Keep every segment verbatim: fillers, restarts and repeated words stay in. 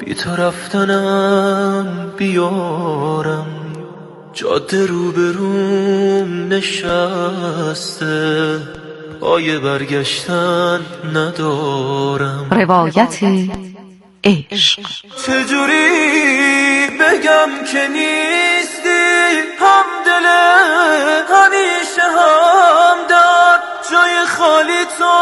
بی تو رفتنم بیارم، جاده رو بروم نشسته، پای برگشتن ندارم. روایت عشق. چجوری بگم که نیستی همدل، همیشه همدم، جای خالی تو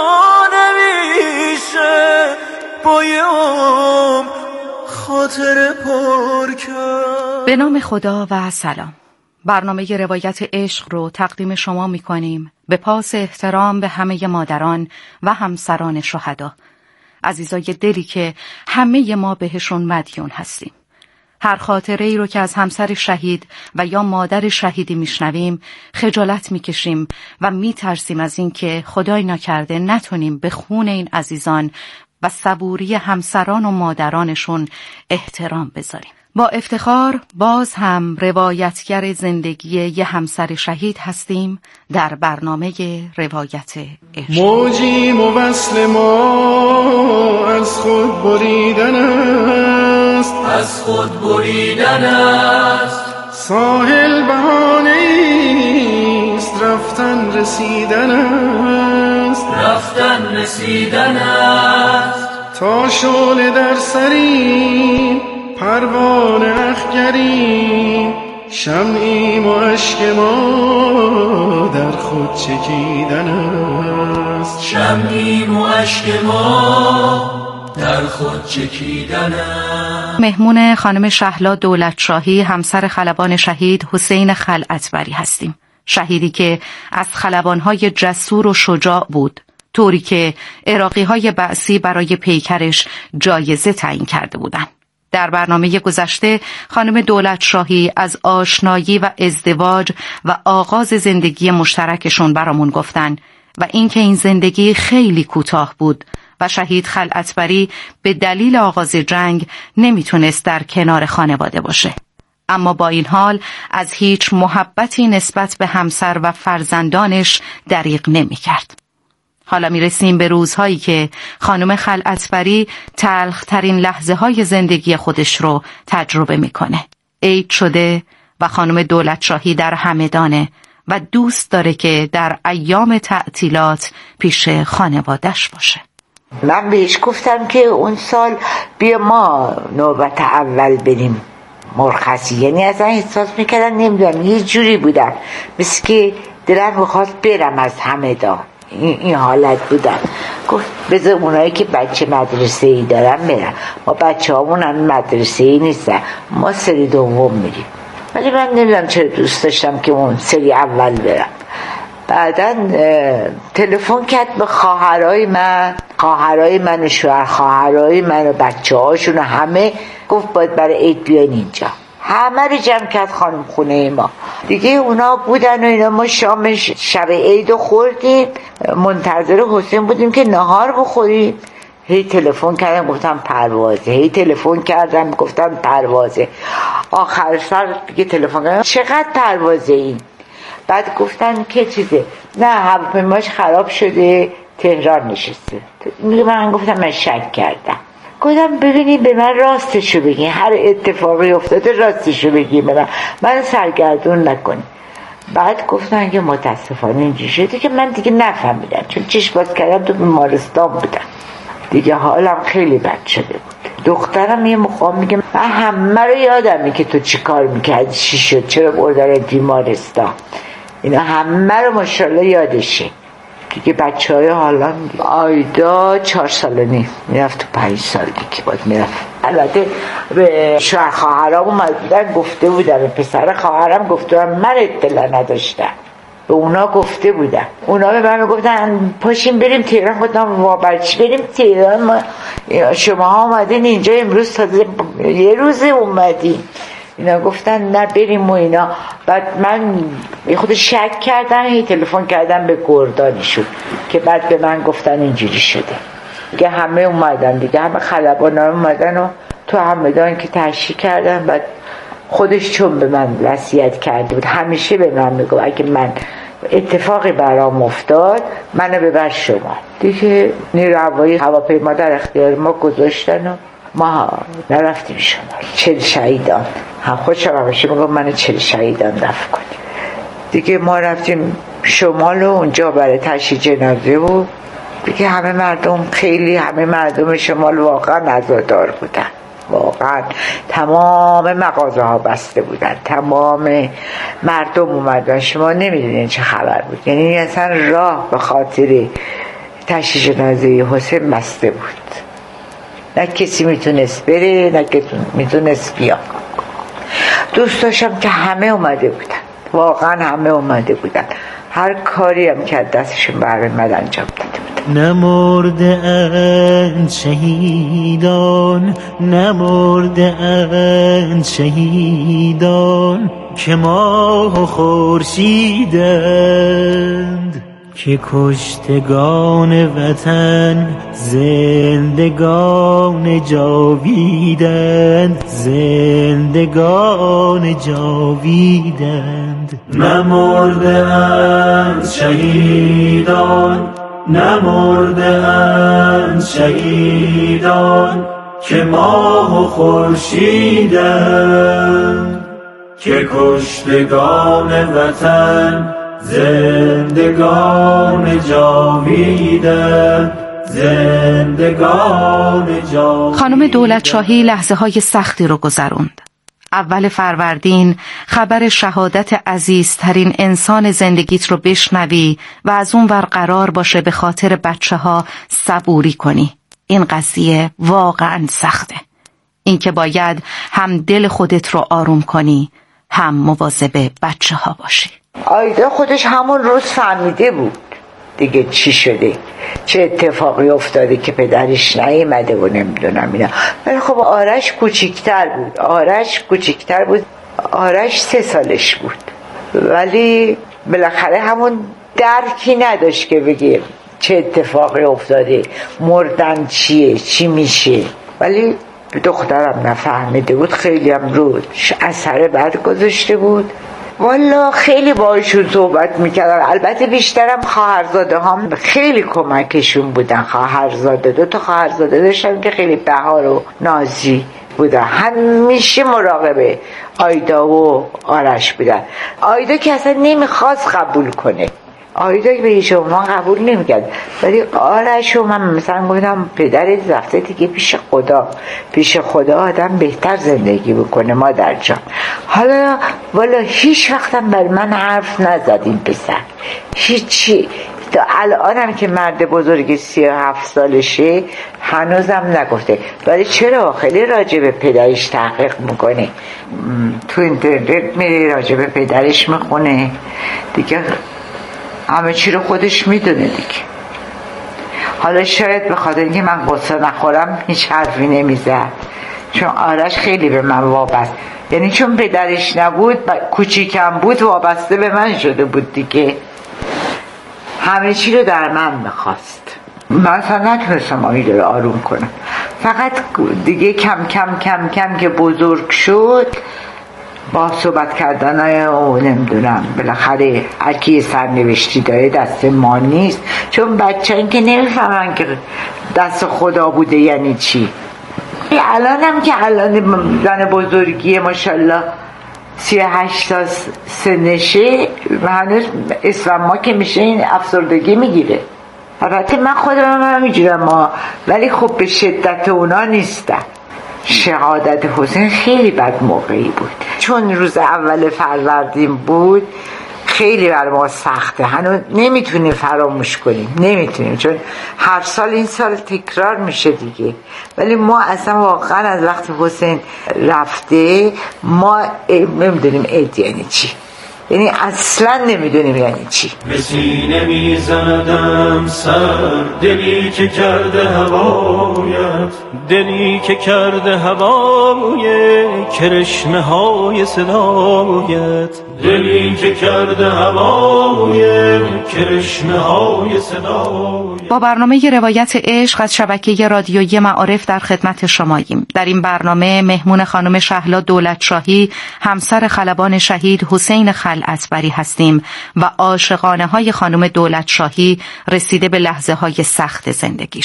نمیشه با یه عمر خاطر پر کرد. به نام خدا و سلام. برنامه روایت عشق رو تقدیم شما می کنیم به پاس احترام به همه مادران و همسران شهدا، عزیزای دلی که همه ما بهشون مدیون هستیم. هر خاطره ای رو که از همسر شهید و یا مادر شهیدی میشنویم خجالت میکشیم و میترسیم از این که خدای نکرده نتونیم به خون این عزیزان و صبوری همسران و مادرانشون احترام بذاریم. با افتخار باز هم روایتگر زندگی یه همسر شهید هستیم در برنامه روایت عشق. موجی موصل ما از خود بریدن است، از خود بریدن است، ساحل بهانه‌ایست رفتن رسیدن است، رفتن رسیدن است، تا شعله در سریم پروانه اخگریم، شمعیم و اشک ما در خود چکیدن است، شمعیم و اشک ما در خود چکیدن است. مهمون خانم شهلا دولتشاهی، همسر خلبان شهید حسین خلعتبری هستیم. شهیدی که از خلبانهای جسور و شجاع بود، طوری که عراقی‌های بعثی برای پیکرش جایزه تعیین کرده بودند. در برنامه گذشته خانم دولتشاهی از آشنایی و ازدواج و آغاز زندگی مشترکشون برامون گفتن و اینکه این زندگی خیلی کوتاه بود و شهید خلعتبری به دلیل آغاز جنگ نمیتونست در کنار خانواده باشه، اما با این حال از هیچ محبتی نسبت به همسر و فرزندانش دریغ نمی‌کرد. حالا میرسیم به روزهایی که خانم خلعتبری تلخ‌ترین لحظه‌های زندگی خودش رو تجربه میکنه. عید شده و خانم دولتشاهی در همدانه و دوست داره که در ایام تعطیلات پیش خانواده‌اش باشه. من بهش گفتم که اون سال بیا ما نوبت اول بریم مرخصی، یعنی اصلا احساس میکردم نمیدونم یه جوری بودم مثل که دلم میخواست برم از همدان. این, این حالت بودم. گفت بذار اونایی که بچه مدرسه ای دارن برن، ما بچه هامون هم مدرسه ای نیستن، ما سری دوم میریم. ولی من نمیدونم چرا دوست داشتم که اون سری اول برم. بعدا تلفن کرد به خواهرای من خواهرای من و شوهر خواهرای من و بچه هاشون و همه، گفت باید برای عید بیاین اینجا. همه رو جمع کرد خانم خونه ما دیگه. اونا بودن و اینا. ما شام شب عید رو خوردیم، منتظر حسین بودیم که نهار بخوریم. هی تلفن کردم گفتم پروازه، هی تلفن کردم گفتم پروازه. آخر سر دیگه تلفن کردم چقدر پروازه این؟ بعد گفتن که چیزه، نه هواپیماش خراب شده تهران نشسته. من گفتم من شک کردم. گفتم ببینید به من راستشو بگین، هر اتفاقی افتاده راستشو بگین به من، من سرگردون نکنی. بعد گفتن که متاسفانه اینجوری شده که من دیگه نفهمیدم، چون چشم باز کردم تو بیمارستان بودم دیگه، حالم خیلی بد شده بود. دخترم یه مقام میگه من همه رو یادمه که تو چی کار میکردی، چی شد، چرا بردن بیمارستان، اینا همه رو ماشاءالله یادشه دیگه. بچه های حالا آیدا چهار ساله نیم میرفت تو پنج سال دیگه باید میرفت. البته به شوهر خواهرام اومد بودن گفته بودم، به پسر خواهرم گفته بودم، من اطلاع نداشتم، به اونا گفته بودم. اونا به من گفتن پاشیم بریم تهران. گفتم وا برای چی بریم تهران؟ ما شما ها اومدین اینجا امروز تازه یه روز اومدین. اینا گفتن نه بریم و اینا. بعد من یه خود شک کردم، هی تلفن کردم به گردانشون که بعد به من گفتن اینجوری شده دیگه. همه اومدن دیگه، همه خلبان ها اومدن و تو همدان که تشریح کردن. بعد خودش چون به من وصیت کرده بود همیشه به من میگه اگه من اتفاقی برام افتاد منو ببر شما دیگه. نیروی هوایی هواپیما در اختیار ما گذاشتن و ما نرفتیم شمال. چل شهیدان هم خودشم همیشه میگم من چل شهیدان دفن کنیم دیگه. ما رفتیم شمال و اونجا برای تشییع جنازه و دیگه همه مردم، خیلی همه مردم شمال واقعا عزادار بودن، واقعا تمام مغازه ها بسته بودن، تمام مردم اومدن. شما نمیدونین چه خبر بود، یعنی اصلا راه به خاطر تشییع جنازه حسین بسته بود، نه کسی میتونست بره نه کسی میتونست بیا. دوست داشتم که همه اومده بودن، واقعا همه اومده بودن، هر کاری هم که دستشون برمی‌آمد انجام داده بودن. نمرده اند شهیدان، نمرده اند شهیدان، که ماه و خورشیدند، که کشتگان وطن زندگان جاویدند، زندگان جاویدند. نمرده اند شهیدان، نمرده اند شهیدان، که ماه و خورشیدند، که کشتگان وطن زندگان جاویدند، زندگان جاویدند. خانم دولت شاهی لحظه های سختی رو گذروند. اول فروردین خبر شهادت عزیزترین انسان زندگیت رو بشنوی و از اون ور قرار باشه به خاطر بچه ها صبوری کنی. این قضیه واقعا سخته. این که باید هم دل خودت رو آروم کنی هم مواظب بچه ها باشی. آیدا خودش همون روز فهمیده بود دیگه چی شده، چه اتفاقی افتاده که پدرش نیامده و نمیدونم اینا. ولی خب آرش کوچیکتر بود، آرش کوچیکتر بود آرش سه سالش بود، ولی بالاخره همون درکی نداشت که بگه چه اتفاقی افتاده، مردن چیه، چی میشه. ولی دخترم نفهمیده بود، خیلی هم رو اثر بد گذاشته بود. والا خیلی باهاشون صحبت میکردم، البته بیشترم خواهرزاده هم خیلی کمکشون بودن. خواهرزاده دو تا خواهرزاده داشتم که خیلی بهار و نازی بودن، همیشه مراقبه آیدا و آرش بودن. آیدا که اصلا نمیخواست قبول کنه، آیدا که به هیچ عنوان قبول نمیکرد، ولی آرش و من مثلا گفتم پدرت رفته دیگه پیش خدا، پیش خدا آدم بهتر زندگی بکنه مادر جان. حالا والا هیچ وقتم بر من حرف نزد این پسر، هیچی. تا الانم که مرد بزرگ سی و هفت سالشه هنوزم نگفته، ولی چرا خیلی راجع به پدرش تحقیق میکنه، تو اینترنت میره راجع به پدرش میخونه دیگه، همه چی رو خودش میدونه دیگه. حالا شاید به خاطر اینکه من قصه نخورم هیچ حرفی نمیزد، چون آرش خیلی به من وابسته، یعنی چون پدرش نبود کوچیکم بود وابسته به من شده بود دیگه، همه چی رو در من میخواست. من اصلا نتونستم آیدا رو آروم کنم، فقط دیگه کم کم کم کم که بزرگ شد با صحبت کردن او نمیدونم بالاخره هرکی سرنوشتی داره دست ما نیست، چون بچه این که نمیفهمن که دست خدا بوده یعنی چی. الان هم که الان زن بزرگیه ماشالله سی و هشت تا سنشه هنوز اسم ما که میشه این افسردگی میگیره. البته من خودم هم میگیرم ولی خب به شدت اونا نیستم. شهادت حسین خیلی بد موقعی بود، چون روز اول فروردین بود، خیلی بر ما سخته، هنوز نمیتونیم فراموش کنیم، نمیتونیم، چون هر سال این سال تکرار میشه دیگه. ولی ما اصلا واقعا از وقت حسین رفته ما نمیدونیم عید یعنی چی، یعنی اصلا نمیدونیم یعنی چی. به سینه میزندم سر، دلی که کرده هوایت، دلی که کرده هوای کرشمه های صدایت، دلی که کرده هوای کرشمه های صدایت. با برنامه روایت عشق از شبکه رادیویی معارف در خدمت شماییم. در این برنامه مهمون خانم شهلا دولت شاهی، همسر خلبان شهید حسین خلعتبری هستیم و عاشقانه های خانم دولت شاهی رسیده به لحظه های سخت زندگیش.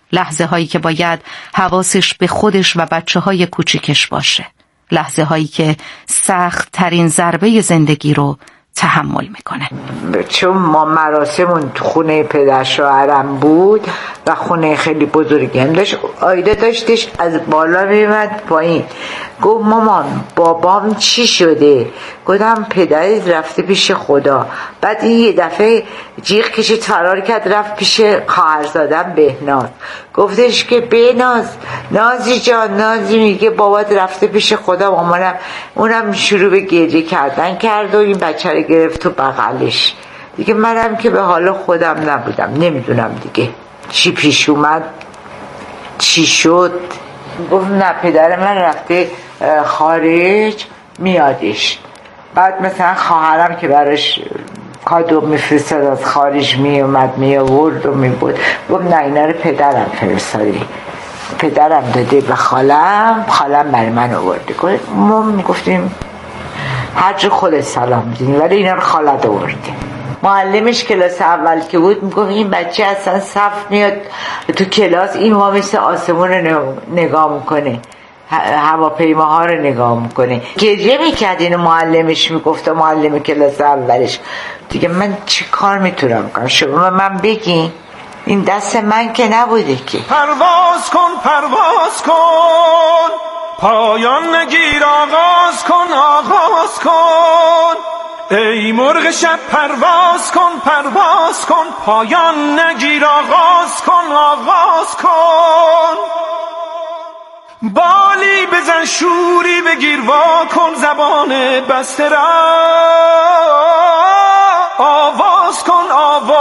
لحظه هایی که باید حواسش به خودش و بچه های کوچیکش باشه. لحظه هایی که سخت ترین ضربه زندگی رو تحمل میکنه. چون ما مراسمون تو خونه پدر شوهرم بود و خونه خیلی بزرگی هم داشت، آیده داشتش از بالا میمد پایین. گفت مامان بابام چی شده؟ گفتم پدرت رفته پیش خدا. بعد این یه دفعه جیغ کشید فرار کرد رفت پیش خواهرزادم بهناز. گفتش که بهناز نازی جان، نازی میگه بابات رفته پیش خدا. مامانم اونم شروع به گریه کردن کرد و این بچه رو گرفت تو بغلش. دیگه منم که به حال خودم نبودم، نمیدونم دیگه چی پیش اومد چی شد. گفت نه پدر من رفته خارج میادش. بعد مثلا خواهرم که براش کادو میفرستاد از خارج میومد میآورد و میبود. گفت نه اینا رو پدرم فرستاده، پدرم داده به خالم، خالم برای من آورده. ما میگفتیم هر جور خودت سلام دینی، ولی اینا رو خالت آورده. معلمش کلاس اول که بود میگفت این بچه اصلا صف میاد تو کلاس این ما مثل آسمون رو نگاه میکنه، هواپیماها رو نگاه میکنه. گریه میکرد اینو معلمش میگفت، معلم کلاس اولش. دیگه من چی کار میتونم کنم؟ شما من بگین این دست من که نبوده که. پرواز کن پرواز کن پایان نگیر، آغاز کن آغاز کن ای مرغ شب پرواز کن پرواز کن پایان نگیر، آغاز کن آغاز کن بالی بزن شوری بگیر وا کن زبان بسته را، آواز کن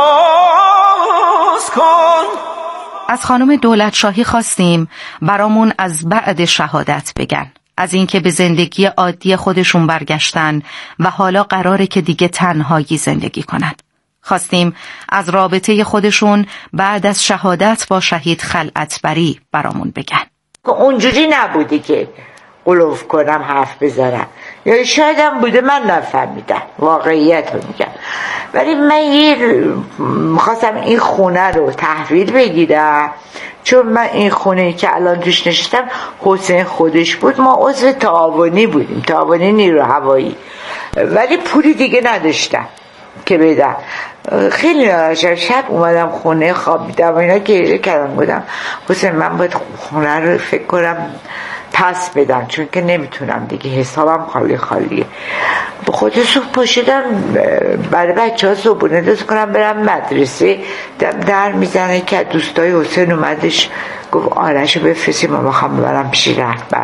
آواز کن. از خانم دولت شاهی خواستیم برامون از بعد شهادت بگن، از اینکه به زندگی عادی خودشون برگشتن و حالا قراره که دیگه تنهایی زندگی کنن. خواستیم از رابطه خودشون بعد از شهادت با شهید خلعتبری برامون بگن. اونجوری نبودی که قلوف کنم حرف بزنم، یا شاید هم بوده من نفهمیدم، واقعیت رو میگم. ولی من یه میخواستم این خونه رو تحویل بگیرم، چون من این خونه که الان توش نشستم حسین خودش بود، ما عضو تعاونی بودیم، تعاونی نیرو هوایی، ولی پولی دیگه نداشتم که بدم. خیلی نراشم. شب اومدم خونه خوابیدم و اینا گریه کردم، بودم حسین من باید خونه رو فکر کنم پس بدم، چون که نمیتونم دیگه، حسابم خالی خالیه. به خود صبح پاشیدم برای بچه ها صبحونه درست کنم برم مدرسه. در میزنه که دوستای حسین اومدش گفت آرشو بفرستی ما بخوام ببرم پیش رهبر.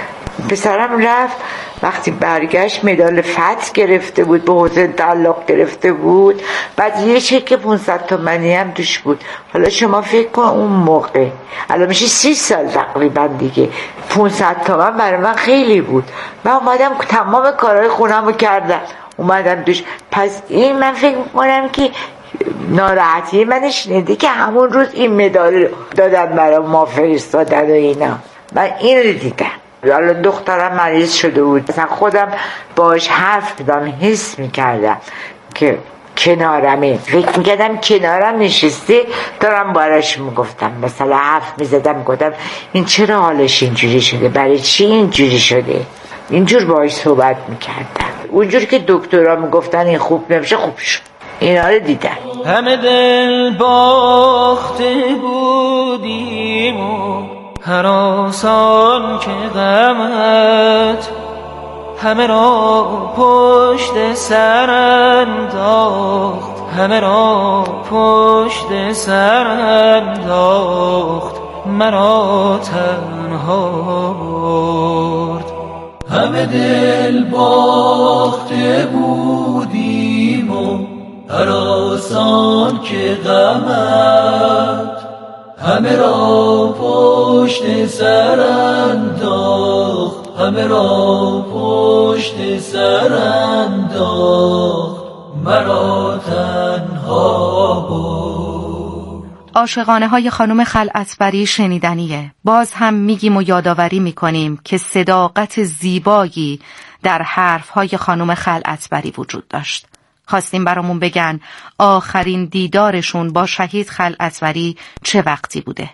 پسرم رفت، وقتی برگشت مدال فتح گرفته بود، به حسین تعلق گرفته بود. بعد یه چک پونصد تومانی هم توش بود. حالا شما فکر کن اون موقع، الان میشه سی سال تقریبا دیگه، پونصد تومن برای من خیلی بود. من اومدم تمام کارهای خونم رو کردم اومدم توش. پس این من فکر میکنم که ناراحتی من شنیده که همون روز این مدال دادن برای ما فرستادن و اینا. من این رو دیدم. حالا دخترم مریض شده بود، مثلا خودم باش حرف میدم، حس میکردم که کنارمه، فکر میکردم کنارم نشسته دارم باراش میگفتم، مثلا حرف میزدم گفتم این چرا حالش اینجوری شده، برای چی اینجوری شده، اینجور باش صحبت میکردم. اونجور که دکترها میگفتن این خوب نمیشه، خوب شد. اینا رو دیدم. همه دل باخته بودیم و هر آسان که غمت همه را پشت سر انداخت، همه را پشت سر انداخت، مرا تنها برد. همه دل باخته بودیم و هر آسان که غمت همه را پشت سر انداخت، همه را پشت سر انداخت، مرا تنها برد. عاشقانه های خانم خلعتبری شنیدنیه. باز هم میگیم و یادآوری میکنیم که صداقت زیبایی در حرف های خانم خلعتبری وجود داشت. خواستیم برامون بگن آخرین دیدارشون با شهید خلعتبری چه وقتی بوده.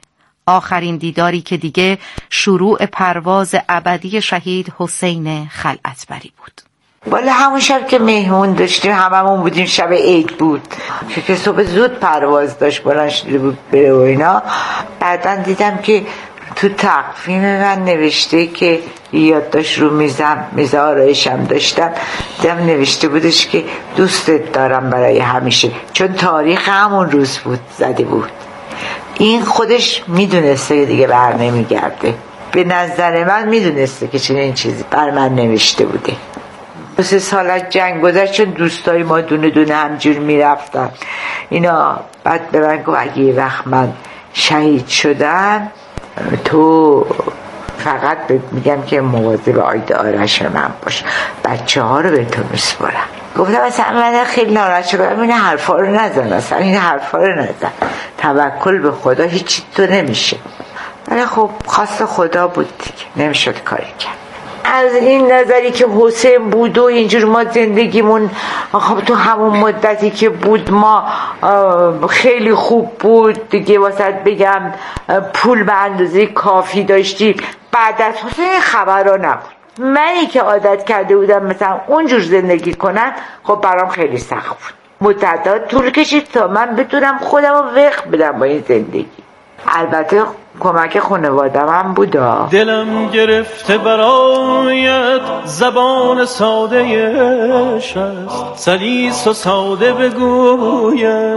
آخرین دیداری که دیگه شروع پرواز ابدی شهید حسین خلعتبری بود. والا همون شب که مهمون داشتیم هممون بودیم، شب عید بود که صبح زود پرواز داشت بلند شده بود بره و اینا. بعدن دیدم که تو تقویم من نوشته که یادداشت رو میزم میز آرایشم داشتم، دیدم نوشته بودش که دوستت دارم برای همیشه، چون تاریخ همون روز بود زده بود. این خودش میدونسته دیگه بر نمیگرده، به نظر من میدونسته که چنین چیزی بر من نوشته بوده. سه سال از جنگ گذشت، چون دوستای ما دونه دونه همجور میرفتن اینا. بعد به من گفت اگه یه وقت من شهید شدم تو فقط میگم که مواظب آید آرش من باش، بچه ها رو به تو میسپارم. گفتم اصلا من خیلی ناراحت شدم، این حرفا رو نزن، اصلا این حرفا رو نزن، توکل به خدا هیچی تو نمیشه. ولی خب خواست خدا بود دیگه، نمیشد کاری کرد. از این نظری که حسین بود و اینجور ما زندگیمون خب تو همون مدتی که بود ما خیلی خوب بود دیگه، واسه بگم پول به اندازه کافی داشتیم. بعد از حسین خبرها نبود. منی که عادت کرده بودم مثلا اونجور زندگی کنن، خب برام خیلی سخت بود. مدت طول کشید تا من بتونم خودم رو وقت بدم با این زندگی. البته کمک خانوادم هم بودا. دلم گرفته برایت زبان ساده است، سلیس و ساده بگوید،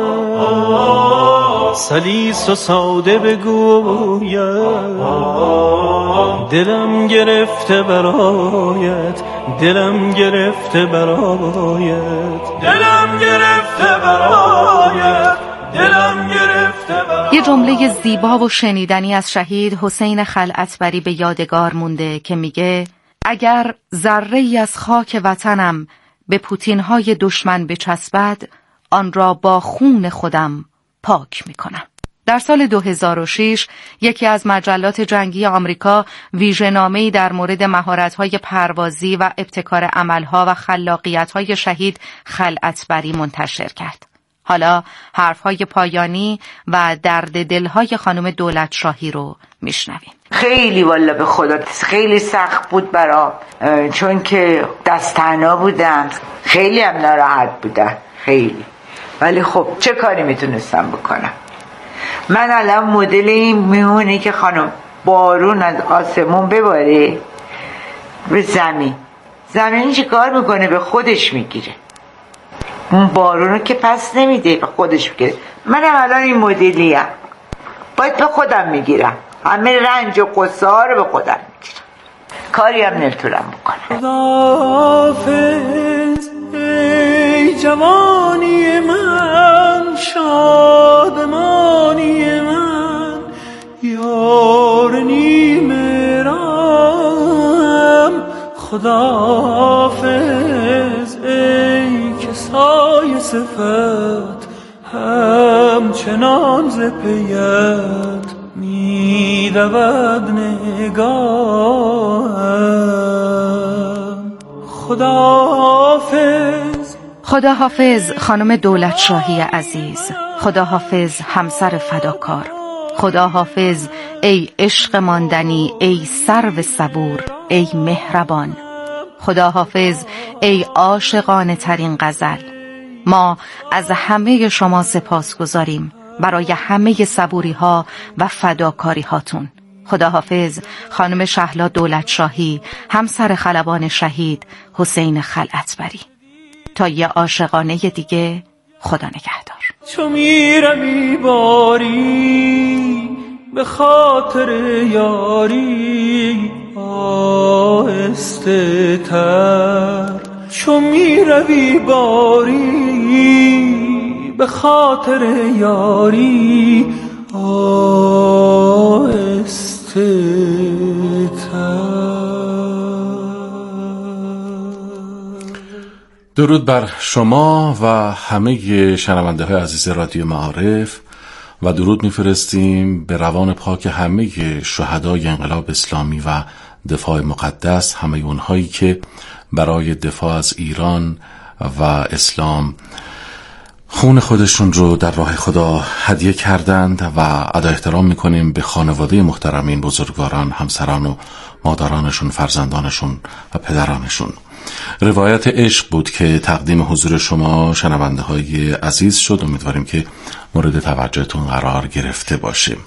سلیس و ساده بگوید. دلم گرفته برایت، دلم گرفته برایت، دلم گرفته برایت، دلم گرفته برایت. یه جمله زیبا و شنیدنی از شهید حسین خلعتبری به یادگار مونده که میگه اگر ذره‌ای از خاک وطنم به پوتین‌های دشمن بچسبد، آن را با خون خودم پاک میکنم. در سال دو هزار و شش یکی از مجلات جنگی آمریکا ویژه‌نامه‌ای در مورد مهارت‌های پروازی و ابتکار عمل‌ها و خلاقیت‌های شهید خلعتبری منتشر کرد. حالا حرف‌های پایانی و درد دل‌های خانم دولتشاهی رو میشنویم. خیلی والا به خدا خیلی سخت بود برام، چون که دست تنها بودم، خیلی هم ناراحت بودم خیلی. ولی خب چه کاری میتونستم بکنم؟ من الان مدل این میمونه که خانم بارون از آسمون بباره به زمین، زمین چه کار میکنه؟ به خودش میگیره. اون بارون رو که پس نمیده، به خودش میگیره. منم الان این مدلیم، باید به خودم میگیرم، همه رنج و قصه ها رو به خودم میگیرم، کاری هم نمیتونم بکنم. خداحافظ ای جوانی من، شادمانی من، یار نیمه رام. خداحافظ ای کسای صفت، همچنان ز پیت میدود نگاهم. خداحافظ. خداحافظ خانم دولتشاهی عزیز، خداحافظ همسر فداکار، خداحافظ ای عشق ماندنی، ای سرو صبور، ای مهربان، خداحافظ ای عاشقانه ترین غزل. ما از همه شما سپاسگزاریم برای همه صبوری ها و فداکاری هاتون. خداحافظ خانم شهلا دولتشاهی، همسر خلبان شهید حسین خلعتبری. تا یه عاشقانه دیگه، خدا نگهدار. چو میروی باری به خاطر یاری، آهسته تر. چو میروی باری به خاطر یاری، آهسته تر. درود بر شما و همه شنونده های عزیز رادیو معارف و درود میفرستیم به روان پاک همه شهدای انقلاب اسلامی و دفاع مقدس، همه اونهایی که برای دفاع از ایران و اسلام خون خودشون رو در راه خدا هدیه کردند و ادا احترام میکنیم به خانواده محترم این بزرگواران، همسران و مادرانشون، فرزندانشون و پدرانشون. روایت عشق بود که تقدیم حضور شما شنونده های عزیز شد. امیدواریم که مورد توجهتون قرار گرفته باشه.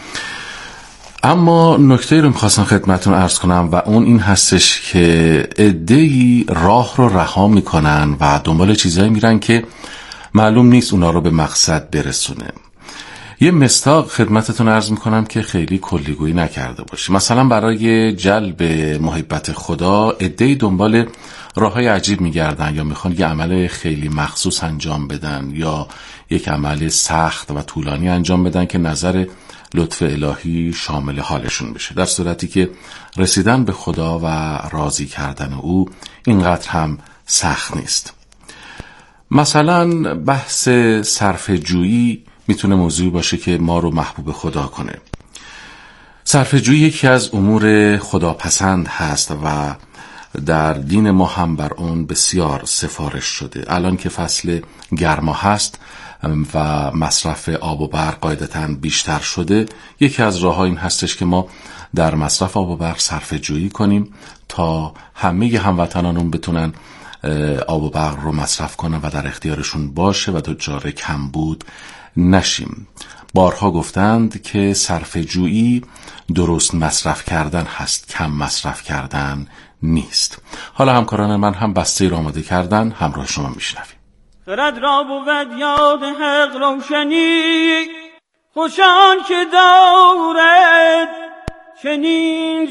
اما نکته رو میخواستم خدمتون عرض کنم و اون این هستش که عده‌ای راه رو رها میکنن و دنبال چیزایی میرن که معلوم نیست اونا رو به مقصد برسونه. یه مصداق خدمتتون عرض میکنم که خیلی کلیگویی نکرده باشی. مثلا برای جلب محبت خدا عده‌ای دنبال راههای عجیب میگردن یا میخوان یه عمل خیلی مخصوص انجام بدن یا یک عمل سخت و طولانی انجام بدن که نظر لطف الهی شامل حالشون بشه، در صورتی که رسیدن به خدا و راضی کردن او اینقدر هم سخت نیست. مثلا بحث صرفه جویی میتونه موضوعی باشه که ما رو محبوب خدا کنه. صرفه جویی یکی از امور خداپسند هست و در دین ما هم بر اون بسیار سفارش شده. الان که فصل گرما هست و مصرف آب و برق قاعدتاً بیشتر شده، یکی از راه‌ها این هستش که ما در مصرف آب و برق صرفه جویی کنیم تا همه هموطنانمون بتونن آب و برق رو مصرف کنن و در اختیارشون باشه و دچار کمبود نشیم. بارها گفتند که صرفه جویی درست مصرف کردن هست، کم مصرف کردن نیست. حالا همکاران من هم بسته را آماده کردن، همراه شما میشنویم. خرد را بود یاد حق روشنی، خوشان که دارد چنین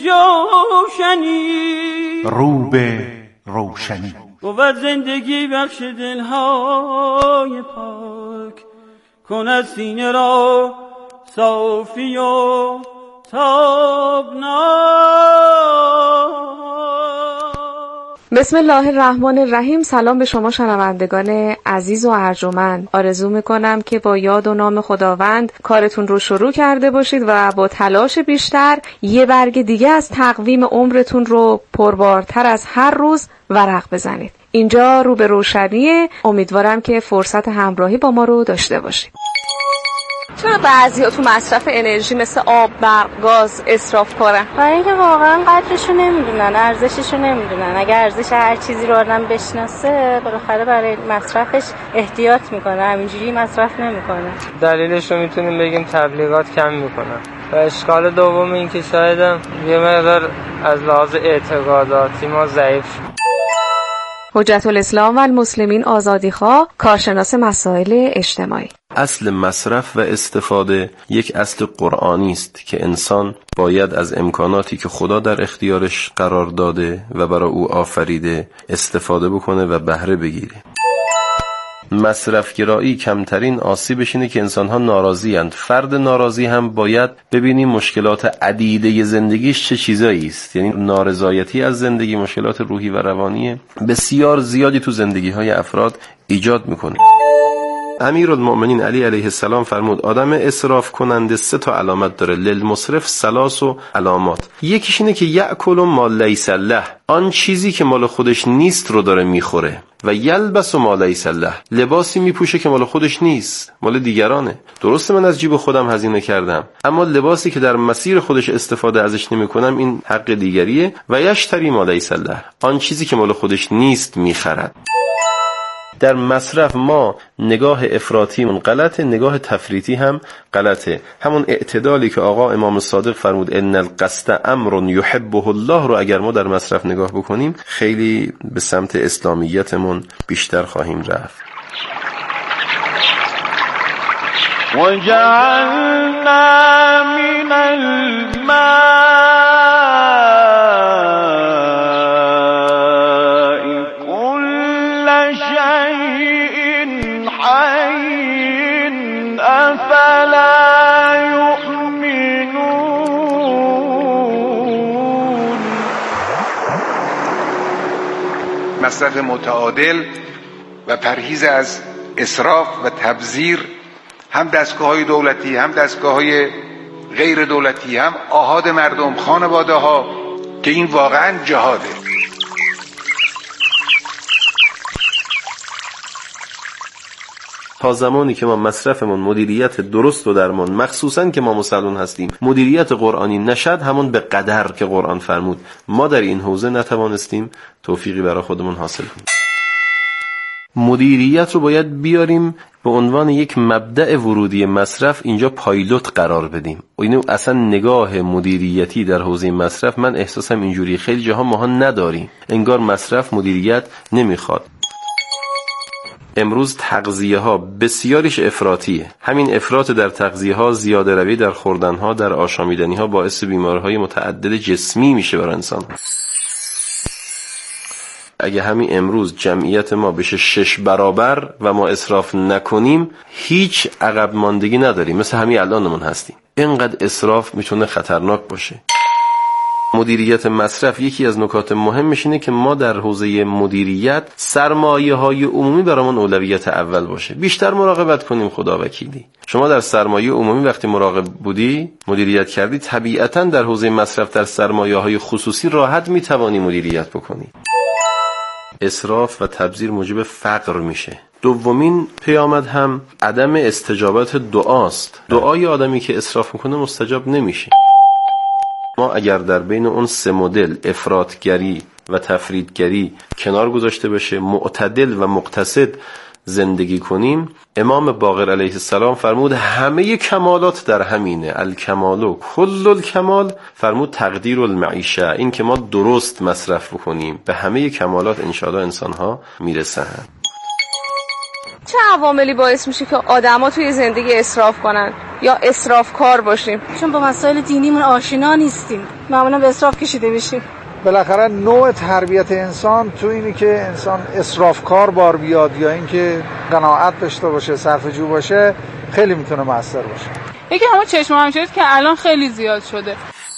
جوشنی. رو به روشنی بود زندگی بخش دلهای پاک، کند سینه را صافی و تابناک. بسم الله الرحمن الرحیم. سلام به شما شنوندگان عزیز و ارجمند. آرزو میکنم که با یاد و نام خداوند کارتون رو شروع کرده باشید و با تلاش بیشتر یه برگ دیگه از تقویم عمرتون رو پربارتر از هر روز ورق بزنید. اینجا رو به روشنیه. امیدوارم که فرصت همراهی با ما رو داشته باشید. چرا بعضی‌ها تو مصرف انرژی مثل آب، برق، گاز اسراف کارن؟ برای اینکه واقعا قدرشو نمیدونن، ارزششو نمیدونن. اگر ارزش هر چیزی رو آدم بشناسه، بالاخره برای مصرفش احتیاط میکنه، همینجوری مصرف نمیکنه. دلیلش رو میتونیم بگیم تبلیغات کم میکنن. و اشکال دوم این که شاید یه مقدار از لحاظ اعتقاداتی ما ضعیف شد. حجت الاسلام و المسلمین آزادیخواه، کارشناس مسائل اجتماعی. اصل مصرف و استفاده یک اصل قرآنی است که انسان باید از امکاناتی که خدا در اختیارش قرار داده و برای او آفریده استفاده بکنه و بهره بگیره. مصرفگرایی کمترین آسیبش اینه که انسان‌ها ناراضی اند. فرد ناراضی هم باید ببینیم مشکلات عدیده زندگیش چه چیزایی است. یعنی نارضایتی از زندگی، مشکلات روحی و روانی بسیار زیادی تو زندگی‌های افراد ایجاد میکنه. امیرالمؤمنین علی علیه السلام فرمود آدم اسراف کننده سه تا علامت داره. للمسرف ثلاث و علامات. یکیش اینه که یأکل ما لیس له، آن چیزی که مال خودش نیست رو داره میخوره. و یلبس ما لیس له، لباسی میپوشه که مال خودش نیست، مال دیگرانه. درسته من از جیب خودم هزینه کردم، اما لباسی که در مسیر خودش استفاده ازش نمیکنم این حق دیگریه. و یشتری ما لیس له، آن چیزی که مال خودش نیست میخرد. در مصرف ما نگاه افراطیمون غلطه، نگاه تفریطی هم غلطه. همون اعتدالی که آقا امام صادق فرمود ان القصد امر یحبه الله رو اگر ما در مصرف نگاه بکنیم خیلی به سمت اسلامیتمون بیشتر خواهیم رفت. وجعلنا من الماء كل شيء حي أفلا يؤمنون. مصرف متعادل و پرهیز از اسراف و تبذیر هم دستگاه‌های دولتی هم دستگاه‌های غیر دولتی هم آحاد مردم، خانواده ها، که این واقعا جهاده. تا زمانی که ما مصرفمون مدیریت درست و درمان، مخصوصاً که ما مسلمان هستیم، مدیریت قرآنی نشد، همون به قدر که قرآن فرمود ما در این حوزه نتوانستیم توفیقی برای خودمون حاصل کنیم. مدیریت رو باید بیاریم به عنوان یک مبدأ ورودی مصرف، اینجا پایلوت قرار بدیم. و اینو اصلا نگاه مدیریتی در حوزه مصرف من احساسم اینجوری خیلی جاها ماها نداریم، انگار مصرف مدیریت نمیخواد. امروز تغذیه ها بسیاریش افراطیه. همین افراط در تغذیه ها، زیاده روی در خوردن ها، در آشامیدنی ها باعث بیماری های متعدد جسمی میشه برای انسان. اگه همین امروز جمعیت ما بشه شش برابر و ما اسراف نکنیم، هیچ عقب ماندگی نداریم، مثل همین الانمون هستیم. اینقدر اسراف میتونه خطرناک باشه. مدیریت مصرف یکی از نکات مهمش اینه که ما در حوزه مدیریت سرمایه های عمومی برامون اولویت اول باشه. بیشتر مراقبت کنیم. خدا وکیلی شما در سرمایه عمومی وقتی مراقب بودی، مدیریت کردی، طبیعتاً در حوزه مصرف در سرمایه های خصوصی راحت میتوانی مدیریت بکنی. اسراف و تبذیر موجب فقر میشه. دومین پیامد هم عدم استجابت دعاست. دعای آدمی که اسراف میکنه مستجاب نمیشه. ما اگر در بین اون سه مدل افراطگری و تفریطگری کنار گذاشته بشه، معتدل و مقتصد زندگی کنیم، امام باقر علیه السلام فرمود همه کمالات در همینه، الکمالو کل الکمال، فرمود تقدیر المعیشه، این که ما درست مصرف بکنیم به همه کمالات انشاءالله انسانها میرسن. چه عواملی باعث میشه که آدما توی زندگی اسراف کنن یا اسرافکار باشیم؟ چون با مسائل دینیمون آشنا نیستیم، معمولا به اسراف کشیده میشیم. بالاخره نوع تربیت انسان تو اینی که انسان اسرافکار بار بیاد یا اینکه قناعت داشته باشه، صرفه‌جو باشه، خیلی میتونه مؤثر باشه. یکی همون چشم همچشم که الان خیلی زیاد شده.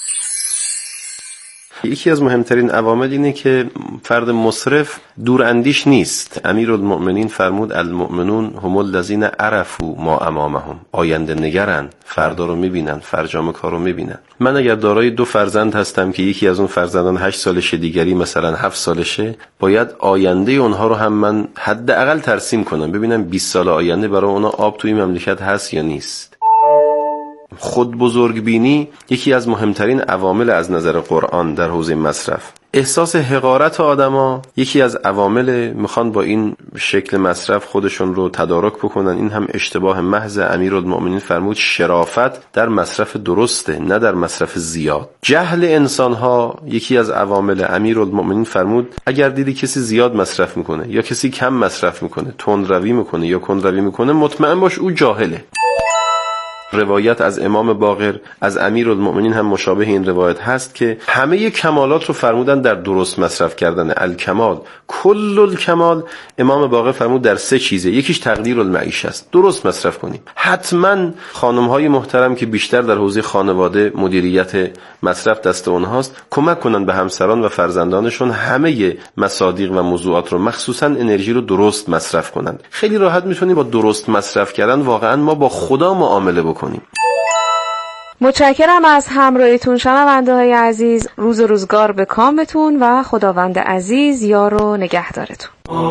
یکی از مهمترین عوامل اینه که فرد مسرف دور اندیش نیست. امیرالمؤمنین فرمود المؤمنون هم الذین عرفوا ما امامهم، آینده نگرن، فردا رو میبینن، فرجام کار رو میبینن. من اگر دارای دو فرزند هستم که یکی از اون فرزندان هشت سالشه، دیگری مثلا هفت سالشه، باید آینده اونها رو هم من حداقل ترسیم کنم، ببینم بیست سال آینده برای اونها آب توی مملکت هست یا نیست. خود بزرگ بینی یکی از مهمترین عوامل از نظر قرآن در حوزه مصرف. احساس حقارت آدما یکی از عوامل میخوان با این شکل مصرف خودشون رو تدارک بکنن. این هم اشتباه محض. امیرالمؤمنین فرمود شرافت در مصرف درسته، نه در مصرف زیاد. جهل انسانها یکی از عوامل. امیرالمؤمنین فرمود اگر دیدی کسی زیاد مصرف میکنه یا کسی کم مصرف میکنه، تندروی میکنه یا کندروی میکنه، مطمئن باش او جاهله. روایت از امام باقر از امیرالمؤمنین هم مشابه این روایت هست که همه کمالات رو فرمودن در درست مصرف کردن. الکمال کل الکمال، امام باقر فرمود در سه چیزه. یکیش تقدیر المعیشه است، درست مصرف کنیم. حتما خانم‌های محترم که بیشتر در حوزه خانواده مدیریت مصرف دست اونهاست، کمک کنن به همسران و فرزندانشون همه مصادیق و موضوعات رو، مخصوصا انرژی رو درست مصرف کنن. خیلی راحت میتونیم با درست مصرف کردن واقعا ما با خدا معامله بکنیم. متشکرم از همراهیتون شنونده های عزیز. روز و روزگار به کامتون و خداوند عزیز یار و نگهدارتون.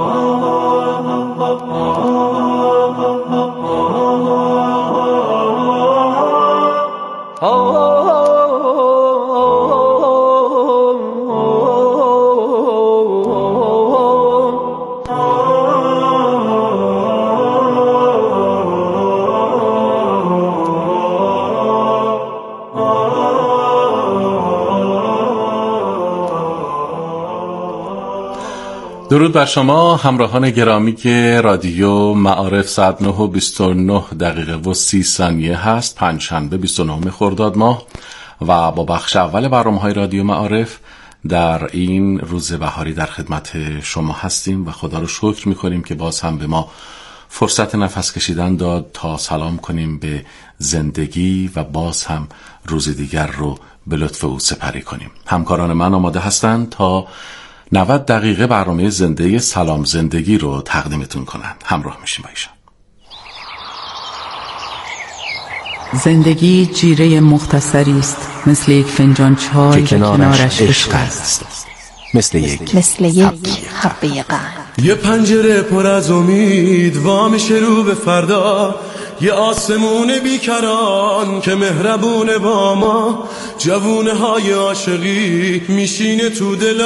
درود بر شما همراهان گرامی که رادیو معارف ساعت نه و بیست و نه دقیقه و سی ثانیه هست، پنجشنبه بیست و نه خرداد ماه و با بخش اول برنامه‌های رادیو معارف در این روز بهاری در خدمت شما هستیم و خدا رو شکر می‌کنیم که باز هم به ما فرصت نفس کشیدن داد تا سلام کنیم به زندگی و باز هم روز دیگر رو به لطف او سپری کنیم. همکاران من آماده هستند تا نود دقیقه برنامه زنده سلام زندگی رو تقدیمتون کنند. همراه میشیم با ایشان. زندگی جیره مختصری است، مثل یک فنجان چای که کنارش عشق است، مثل یک مثل یک حبه قند. یه پنجره پر از امید وا میشه رو به فردا، یه آسمون بیکران که مهربونه با ما، جوونه های عاشقی میشینه تو دل